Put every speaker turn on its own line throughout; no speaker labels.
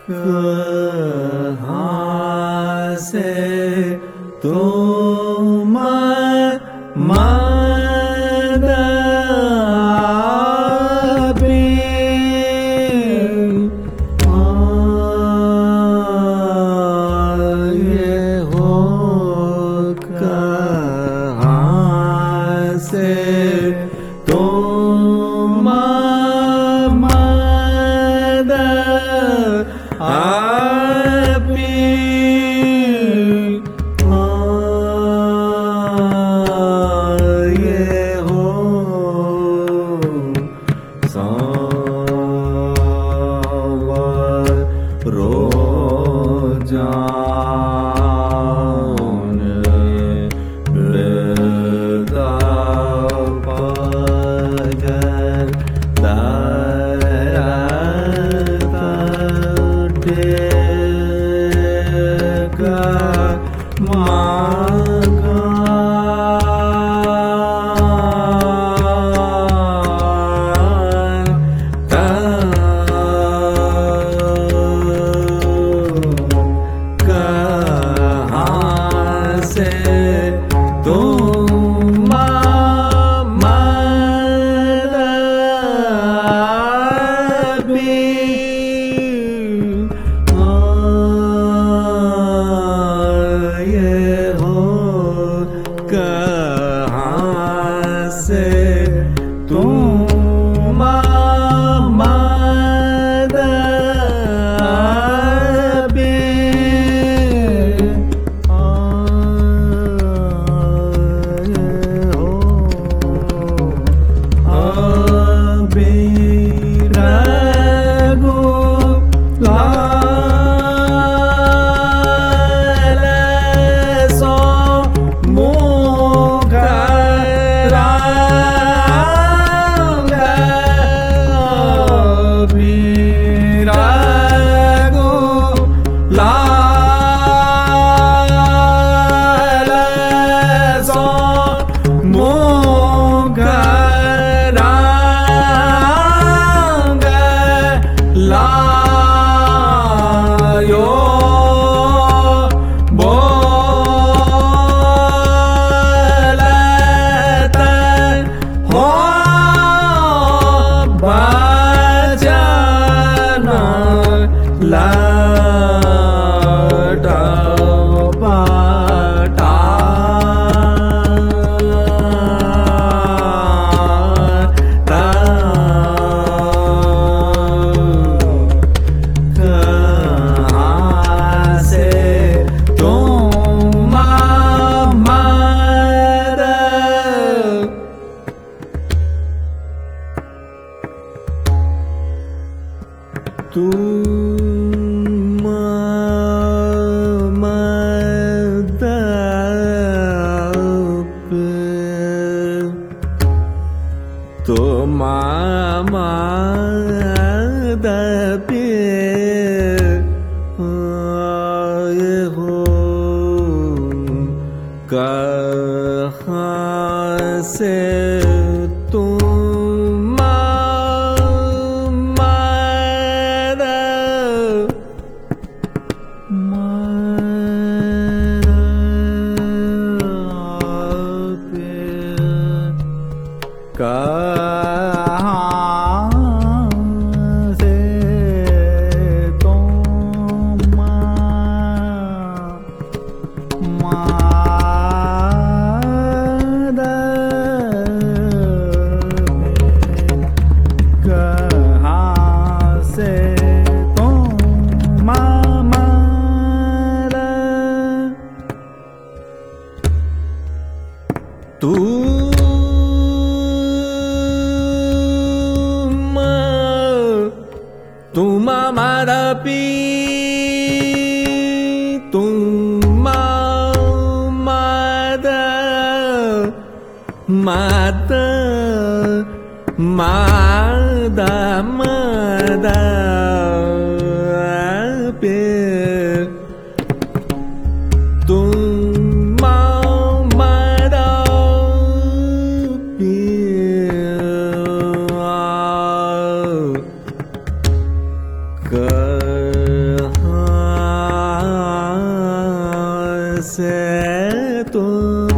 कहाँ से तुम मद आए हो, कहाँ से तुम मद कहाँ से तुम तुम मदपि तुम मद मद मद मद पे तुम मद पे कहाँ से तुम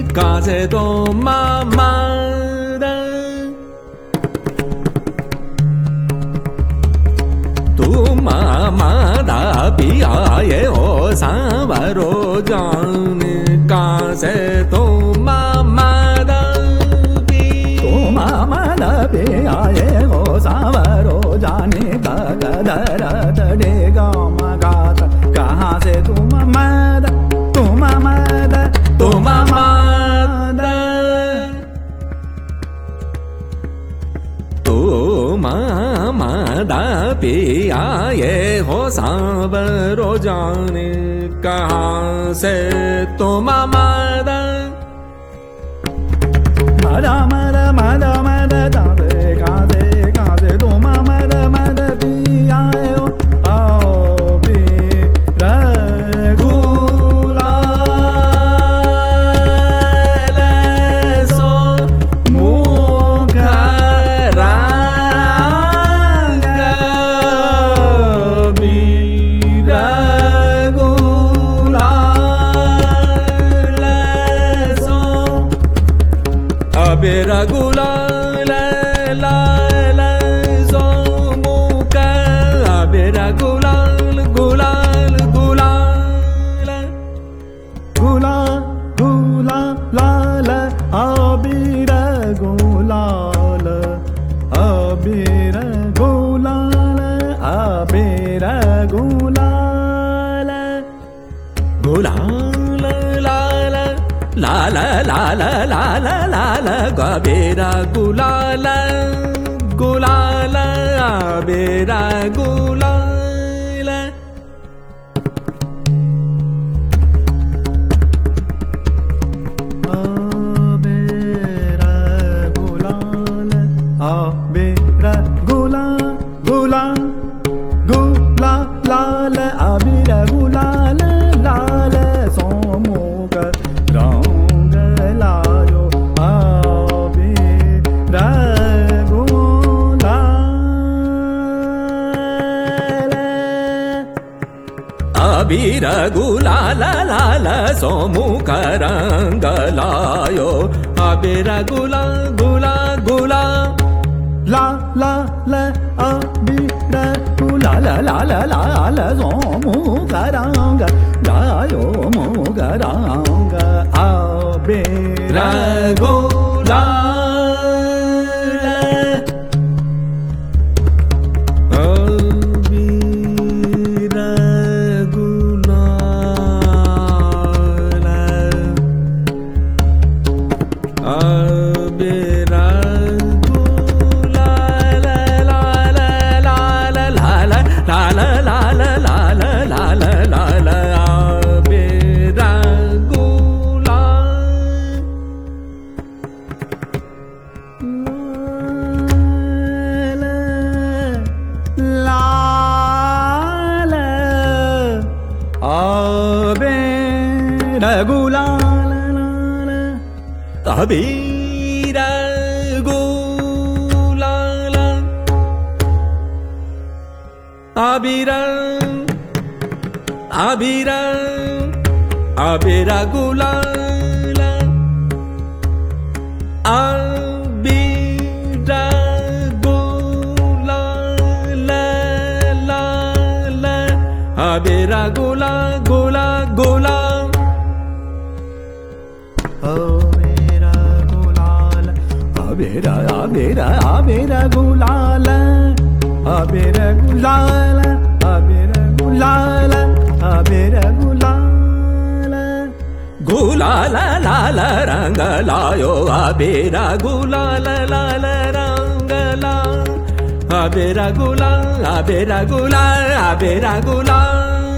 का से तो मा मा दा तू मा मा दा पिया ये हो सांवरो जाने का से तो मा मा दा पी
तो मा मा दा पिया ये हो सांवरो जाने का गदर डे गा मा गा कहाँ से तू मा दा तू मा मा दा
तू मा मा दा तू मा मा दा पिया ये हो सांवरो जाने कहाँ से तो मा मा दा
मदा मदा मदा मदा दा से कहाँ से तू मा मदा मदा पिया हो आओ भी रघुला
सो मुखरा बेरा गुलाल ला ला सो मुका बेरा गुलाल गुलाल गुलाल
गुला गुला लाल अबीर गुलाल अबीर गुलाल अबीर गुलाल
गुलाल लाल लाल लाल लाल लाल बेरा गुलाल गुलाल बेरा गुलाल
अबीर गुलाल अबीर गुला गुला गुला लाल अबीर गुलाल लाल सोमुख रंग लायो अबीर गुलाल
अबीर गुलाल लाल सोमुख रंग लायो अबीर गुला गुला गुला
ला ला ला अबीर गुलाल लाल लाल सोमुख रंग लायो मुख रंग अबीर
गुलाल अबीर गुलाल अबीर गुलाल लाल लाल लाल लाल लाल लाल लाल लाल अबीर
लाल अबीर गुलाल
अबीर गुलाल अबीर अबीर अबीर गुलाल अबीर गुलाल लाल अबीर गुला गुला गुला
अबीर गुलाल अबीर अबीर अबीर गुलाल अबीर गुलाल अबीर गुलाल अबीर गुलाल
गुलाल लाल रंग लायो अबीर गुलाल लाल रंग ला अबीर गुलाल अबीर गुलाल अबीर गुलाल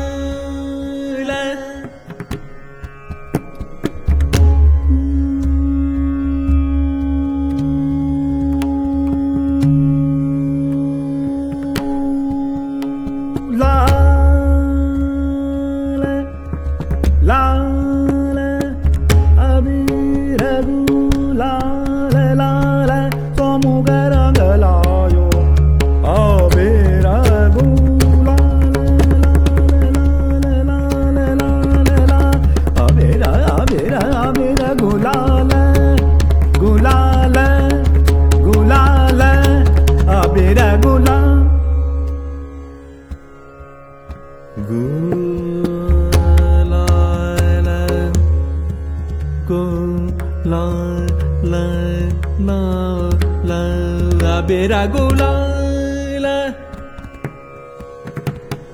लाल अबीर गुलाल लाल सोमुख रंग लायो अबीर गुलाल लाल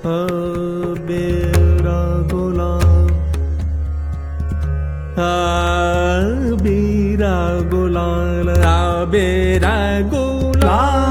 abera gulal, abera gulal, abera gulal.